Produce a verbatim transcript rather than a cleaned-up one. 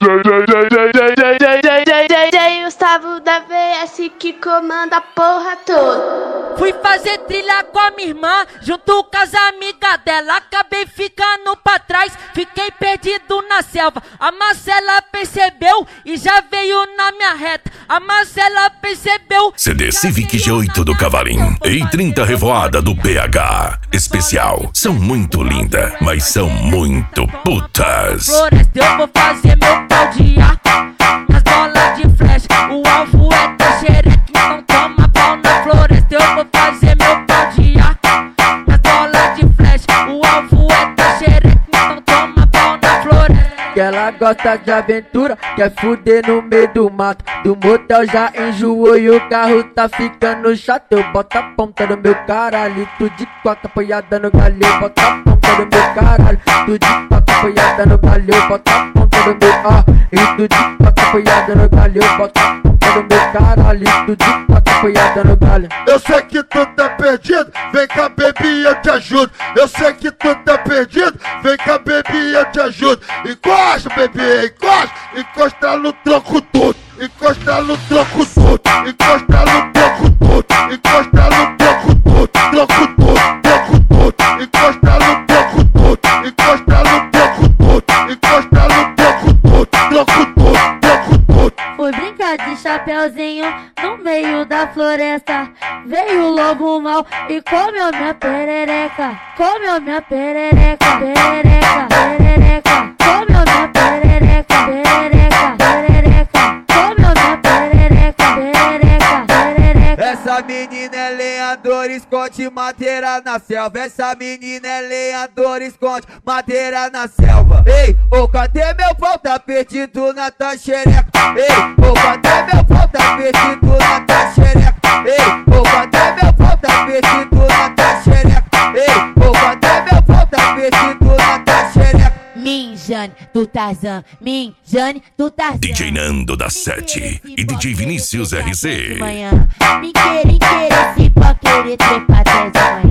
D J Gustavo da V S que comanda a porra toda. Fui fazer trilha com a minha irmã, junto com as amigas dela. Acabei ficando pra trás, fiquei perdido na selva. A Marcela percebeu e já veio na minha reta. A Marcela percebeu. C D Civic G oito do Cavalinho e trinta Revoada do P H. Especial. São muito lindas, mas são muito putas. Floresta, eu vou fazer meu pau de ar nas bolas de flash. O alvo é da xereca, então toma pau na floresta. Eu vou fazer meu pau de ar nas bolas de flash. O alvo é da xereca, então toma pau na floresta. Que ela gosta de aventura, quer fuder no meio do mato. Do motel já enjoou e o carro tá ficando chato. Eu boto a ponta do meu caralho, tu de quatro apoiada no galho. Eu boto a ponta do meu caralho, tu de quatro apoiada no galho. Eu boto a ponta do meu ah, e tu de quatro apoiada no galho. Eu boto a ponta do meu caralho, tu de quatro apoiada no galho. Eu sei que tu tá perdido, vem cá baby eu te ajudo. Eu sei que tu tá perdido, vem cá baby eu te ajudo. Encosta baby, encosta, encosta no tronco todo. Encosta no tronco todo, encosta no tronco todo, encosta no tronco todo, tronco todo, tronco todo, encosta no tronco todo, encosta no tronco todo, encosta no tronco todo, tronco todo, tronco todo. Fui brincar de chapeuzinho no meio da floresta. Veio o lobo mau e comeu minha perereca. Comeu minha perereca, perereca, perereca. Comeu minha perereca, perereca, perereca. Comeu minha perereca, perereca, perereca. Essa menina é lenhador, esconde madeira na selva. Essa menina é lenhador, esconde madeira na selva. Ei, ô, oh, cadê meu pau? Tá perdido na tua xereca. Ei, ô, oh, cadê meu pau? Tá perdido na tua xereca. Ei, ô, oh, cadê meu pau? Tá perdido na tua xereca. Ei, ô, oh, cadê meu pau? Tá perdido na tua xereca. Minjane do Tarzan, Minjane do Tarzan. D J Nando da sete e D J Vinícius R C. Me querer, querer, se pode querer trepar até de manhã.